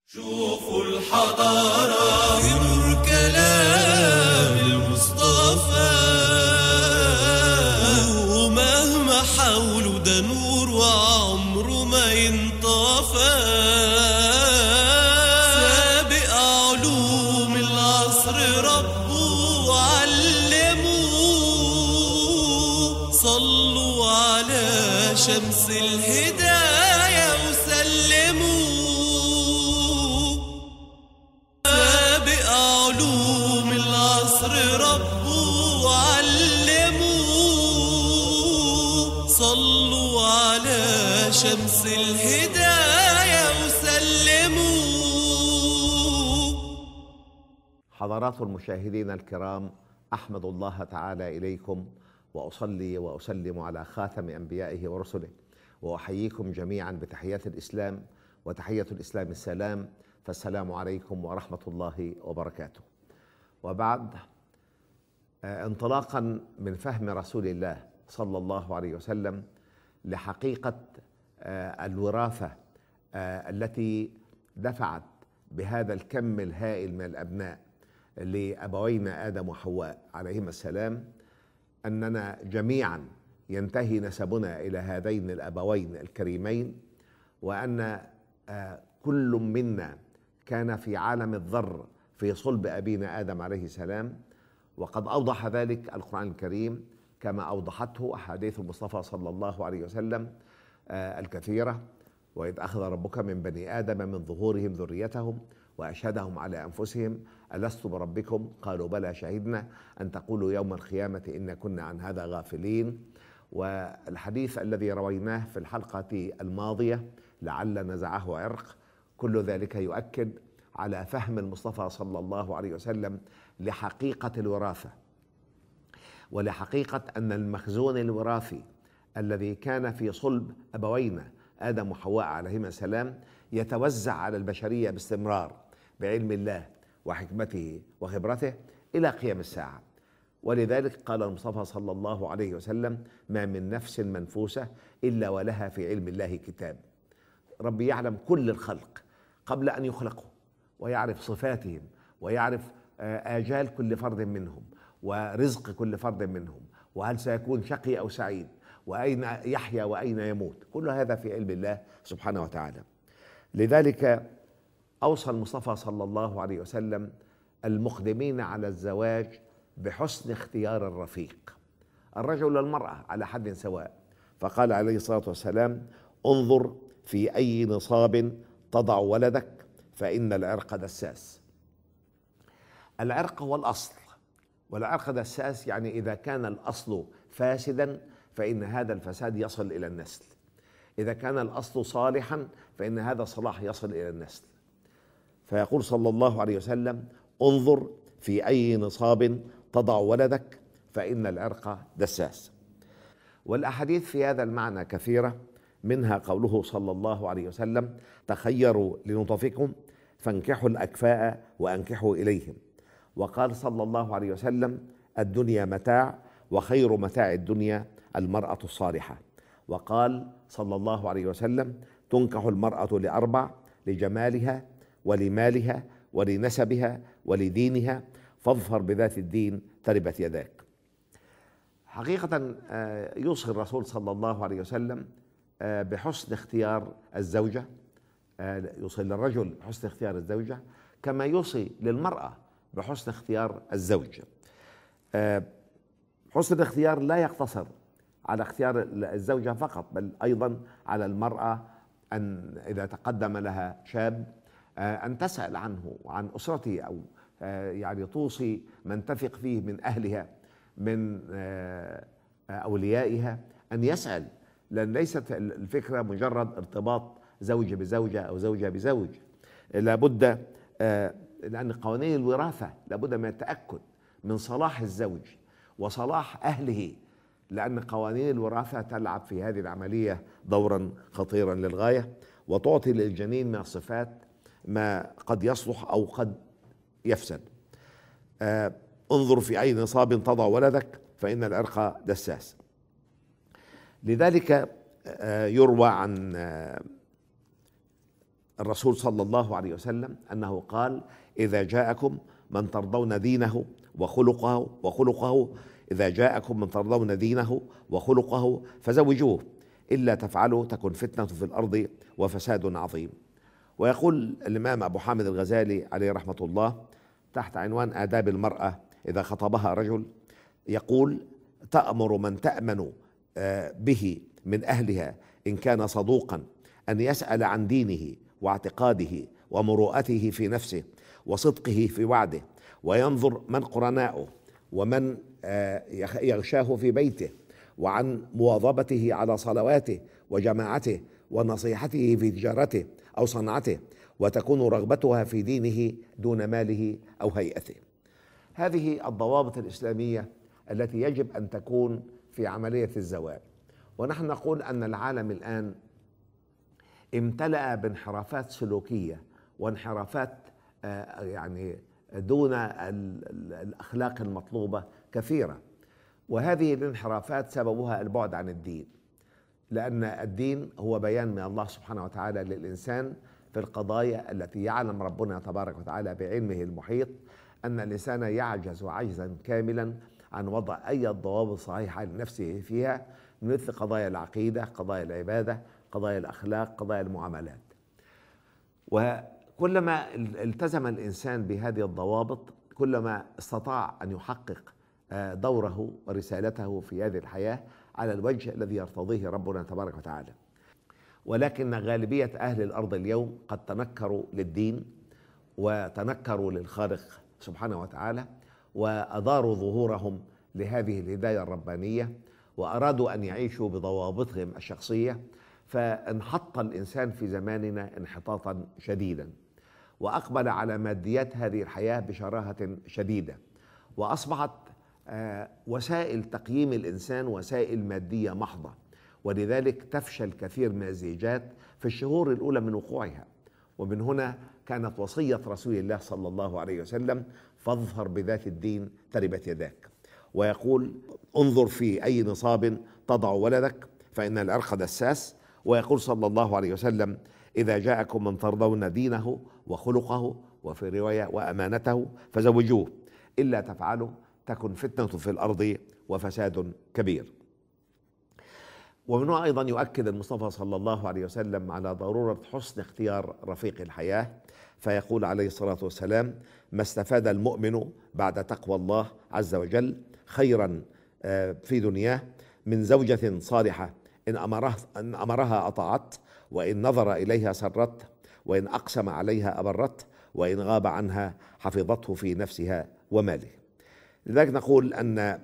شوفوا الحضارة في نور كلام المصطفى، ومهما حاولوا ده نور وعمره ما ينطفى. سابق علوم العصر ربه وعلموه، صلوا على شمس الهداية وسلموا. علوم العصر ربه وعلموه، صلوا على شمس الهداية وسلموا. حضرات المشاهدين الكرام، أحمد الله تعالى إليكم وأصلي وأسلم على خاتم أنبيائه ورسله، وأحييكم جميعا بتحيات الإسلام، وتحية الإسلام السلام، فالسلام عليكم ورحمة الله وبركاته. وبعد، انطلاقا من فهم رسول الله صلى الله عليه وسلم لحقيقة الوراثة التي دفعت بهذا الكم الهائل من الأبناء لأبوينا آدم وحواء عليهما السلام، أننا جميعا ينتهي نسبنا إلى هذين الأبوين الكريمين، وأن كل منا كان في عالم الذر في صلب أبينا آدم عليه السلام. وقد أوضح ذلك القرآن الكريم كما أوضحته أحاديث المصطفى صلى الله عليه وسلم الكثيرة. وإذ أخذ ربك من بني آدم من ظهورهم ذريتهم وأشهدهم على أنفسهم ألست بربكم قالوا بلى شهدنا أن تقولوا يوم القيامة إنا كنا عن هذا غافلين. والحديث الذي رويناه في الحلقة الماضية لعل نزعه عرق، كل ذلك يؤكد على فهم المصطفى صلى الله عليه وسلم لحقيقة الوراثة، ولحقيقة أن المخزون الوراثي الذي كان في صلب أبوينا آدم وحواء عليهما السلام يتوزع على البشرية باستمرار بعلم الله وحكمته وخبرته إلى قيام الساعة. ولذلك قال المصطفى صلى الله عليه وسلم: ما من نفس منفوسة إلا ولها في علم الله كتاب. ربي يعلم كل الخلق قبل أن يخلقوا، ويعرف صفاتهم، ويعرف آجال كل فرد منهم، ورزق كل فرد منهم، وهل سيكون شقي أو سعيد، وأين يحيا وأين يموت. كل هذا في علم الله سبحانه وتعالى. لذلك أوصى المصطفى صلى الله عليه وسلم المقدمين على الزواج بحسن اختيار الرفيق، الرجل والمرأة على حد سواء. فقال عليه الصلاة والسلام: انظر في أي نصاب تضع ولدك فإن العرق دساس. العرق هو الأصل، والعرق دساس يعني إذا كان الأصل فاسدا فإن هذا الفساد يصل إلى النسل، إذا كان الأصل صالحا فإن هذا الصلاح يصل إلى النسل. فيقول صلى الله عليه وسلم: انظر في أي نصاب تضع ولدك فإن العرق دساس. والأحاديث في هذا المعنى كثيرة، منها قوله صلى الله عليه وسلم: تخيروا لنطفكم فانكحوا الأكفاء وأنكحوا إليهم. وقال صلى الله عليه وسلم: الدنيا متاع وخير متاع الدنيا المرأة الصالحة. وقال صلى الله عليه وسلم: تنكح المرأة لأربع: لجمالها ولمالها ولنسبها ولدينها، فاظفر بذات الدين تربت يداك. حقيقة يوصي الرسول صلى الله عليه وسلم بحسن اختيار الزوجة، يوصي للرجل بحسن اختيار الزوجة كما يوصي للمرأة بحسن اختيار الزوج. حسن الاختيار لا يقتصر على اختيار الزوجة فقط، بل أيضا على المرأة أن إذا تقدم لها شاب أن تسأل عنه وعن أسرته، أو يعني توصي من تثق فيه من أهلها من أوليائها أن يسأل، لأن ليست الفكرة مجرد ارتباط زوج بزوجة أو زوجة بزوج. لابد لأن قوانين الوراثة لابد من التأكد من صلاح الزوج وصلاح أهله، لأن قوانين الوراثة تلعب في هذه العملية دورا خطيرا للغاية، وتعطي للجنين من الصفات ما قد يصلح أو قد يفسد. انظر في أي نصاب تضع ولدك فإن العرق دساس. لذلك يروى عن الرسول صلى الله عليه وسلم أنه قال: إذا جاءكم من ترضون دينه وخلقه إذا جاءكم من ترضون دينه وخلقه فزوجوه، إلا تفعلوا تكن فتنة في الأرض وفساد عظيم. ويقول الإمام أبو حامد الغزالي عليه رحمة الله تحت عنوان آداب المرأة إذا خطبها رجل، يقول: تأمر من تأمن به من أهلها إن كان صدوقا أن يسأل عن دينه واعتقاده ومروءته في نفسه وصدقه في وعده، وينظر من قرناؤه ومن يغشاه في بيته، وعن مواظبته على صلواته وجماعته ونصيحته في تجارته أو صنعته، وتكون رغبتها في دينه دون ماله أو هيئته. هذه الضوابط الإسلامية التي يجب أن تكون في عملية الزواج. ونحن نقول أن العالم الآن امتلأ بانحرافات سلوكية وانحرافات يعني دون الأخلاق المطلوبة كثيرة، وهذه الانحرافات سببها البعد عن الدين، لأن الدين هو بيان من الله سبحانه وتعالى للإنسان في القضايا التي يعلم ربنا تبارك وتعالى بعلمه المحيط أن الإنسان يعجز عجزا كاملا عن وضع أي ضوابط صحيحة لنفسه فيها، مثل قضايا العقيدة، قضايا العبادة، قضايا الأخلاق، قضايا المعاملات. وكلما التزم الإنسان بهذه الضوابط كلما استطاع أن يحقق دوره ورسالته في هذه الحياة على الوجه الذي يرتضيه ربنا تبارك وتعالى. ولكن غالبية أهل الأرض اليوم قد تنكروا للدين وتنكروا للخالق سبحانه وتعالى، وأداروا ظهورهم لهذه الهداية الربانية، وأرادوا أن يعيشوا بضوابطهم الشخصية، فانحط الإنسان في زماننا انحطاطا شديدا، وأقبل على ماديات هذه الحياة بشراهة شديدة، وأصبحت وسائل تقييم الإنسان وسائل مادية محضة، ولذلك تفشل كثير من الزيجات في الشهور الأولى من وقوعها. ومن هنا كانت وصية رسول الله صلى الله عليه وسلم: فاظفر بذات الدين تربت يداك. ويقول: انظر في أي نصاب تضع ولدك فإن العرق دساس. ويقول صلى الله عليه وسلم: إذا جاءكم من ترضون دينه وخلقه، وفي رواية وأمانته، فزوجوه، إلا تفعلوا تكن فتنة في الأرض وفساد كبير. ومن هنا أيضا يؤكد المصطفى صلى الله عليه وسلم على ضرورة حسن اختيار رفيق الحياة، فيقول عليه الصلاة والسلام: ما استفاد المؤمن بعد تقوى الله عز وجل خيرا في دنياه من زوجة صالحة إن أمرها أطاعت، وإن نظر إليها سرت، وإن أقسم عليها أبرت، وإن غاب عنها حفظته في نفسها وماله. لذلك نقول أن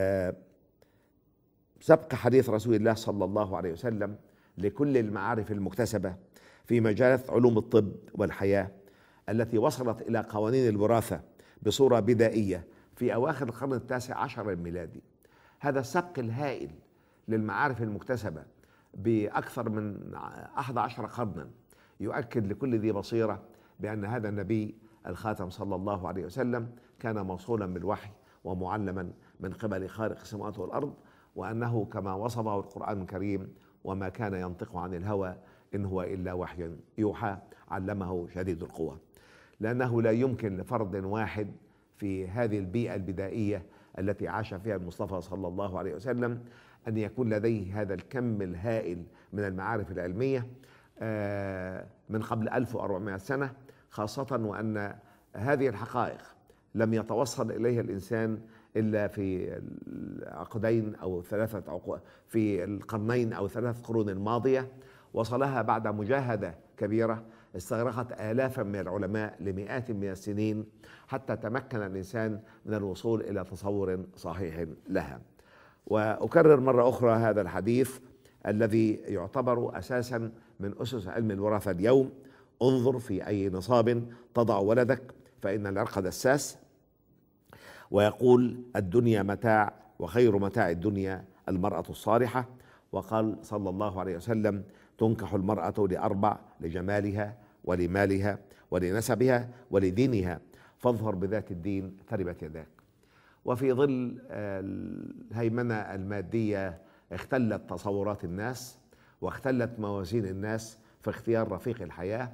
سبق حديث رسول الله صلى الله عليه وسلم لكل المعارف المكتسبة في مجالات علوم الطب والحياة التي وصلت إلى قوانين الوراثة بصورة بدائية في أواخر القرن التاسع عشر الميلادي. هذا السبق الهائل للمعارف المكتسبة بأكثر من 11 قرنا يؤكد لكل ذي بصيرة بأن هذا النبي الخاتم صلى الله عليه وسلم كان موصولا بالوحي ومعلما من قبل خالق السماوات والأرض، وأنه كما وصفه القرآن الكريم: وما كان ينطق عن الهوى إن هو إلا وحي يوحى علمه شديد القوى. لأنه لا يمكن لفرد واحد في هذه البيئة البدائية التي عاش فيها المصطفى صلى الله عليه وسلم أن يكون لديه هذا الكم الهائل من المعارف العلمية من قبل 1400 سنة، خاصة وأن هذه الحقائق لم يتوصل إليها الإنسان إلا في العقدين أو في القرنين أو 3 قرون الماضية. وصلها بعد مجاهدة كبيرة استغرقت آلافا من العلماء لمئات من السنين حتى تمكن الإنسان من الوصول إلى تصور صحيح لها. وأكرر مرة أخرى هذا الحديث الذي يعتبر أساسا من أسس علم الوراثة اليوم: انظر في أي نصاب تضع ولدك فإن العرق دساس. ويقول: الدنيا متاع وخير متاع الدنيا المرأة الصالحة. وقال صلى الله عليه وسلم: تنكح المرأة ل4: لجمالها ولمالها ولنسبها ولدينها، فاظفر بذات الدين تربت يداك. وفي ظل الهيمنة المادية اختلت تصورات الناس واختلت موازين الناس في اختيار رفيق الحياة،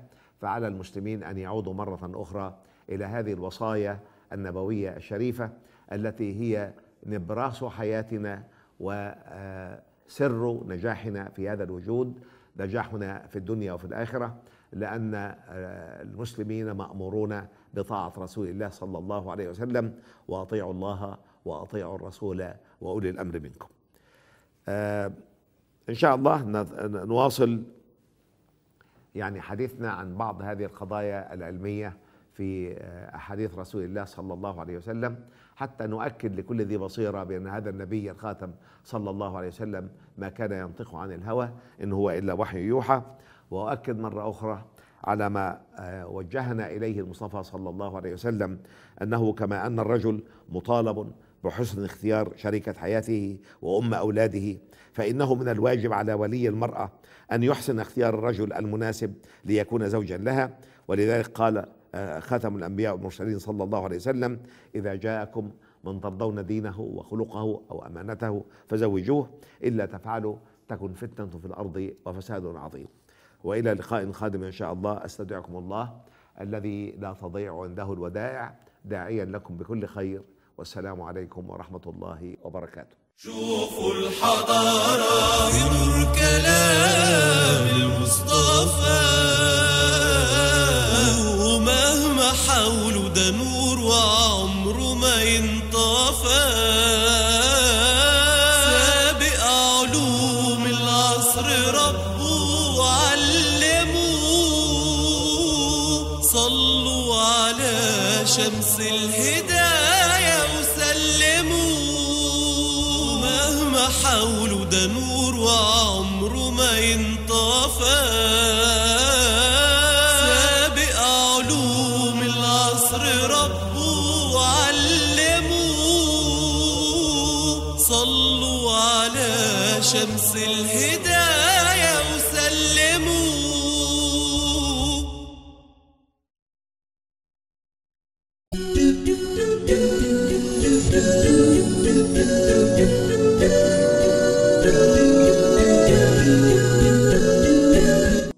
فعلى المسلمين أن يعودوا مرة أخرى إلى هذه الوصايا النبوية الشريفة التي هي نبراس حياتنا وسر نجاحنا في هذا الوجود، نجاحنا في الدنيا وفي الآخرة، لأن المسلمين مأمورون بطاعة رسول الله صلى الله عليه وسلم، وأطيعوا الله وأطيعوا الرسول وأولي الأمر منكم. إن شاء الله نواصل يعني حديثنا عن بعض هذه القضايا العلمية في أحاديث رسول الله صلى الله عليه وسلم، حتى نؤكد لكل ذي بصيرة بأن هذا النبي الخاتم صلى الله عليه وسلم ما كان ينطق عن الهوى إن هو إلا وحي يوحى. وأؤكد مرة أخرى على ما وجهنا إليه المصطفى صلى الله عليه وسلم، أنه كما أن الرجل مطالب بحسن اختيار شريكة حياته وأم أولاده، فإنه من الواجب على ولي المرأة أن يحسن اختيار الرجل المناسب ليكون زوجا لها. ولذلك قال خاتم الأنبياء والمرسلين صلى الله عليه وسلم: إذا جاءكم من ترضون دينه وخلقه أو أمانته فزوجوه، إلا تفعلوا تكن فتنة في الأرض وفساد عظيم. وإلى لقاء قادم إن شاء الله، أستودعكم الله الذي لا تضيع عنده الودائع، داعيا لكم بكل خير، والسلام عليكم ورحمة الله وبركاته. شوفوا الحضارة بنور كلام المصطفى، ومهما حاولوا ده نور وعمره ما ينطفى، سابق علوم العصر ربه وعلموه، صلوا على شمس الهداية وسلموا، مهما حاولوا ده نور وعمره ما ينطفى، سابق علوم العصر ربه وعلموه، صلوا على شمس الهداية وسلموا.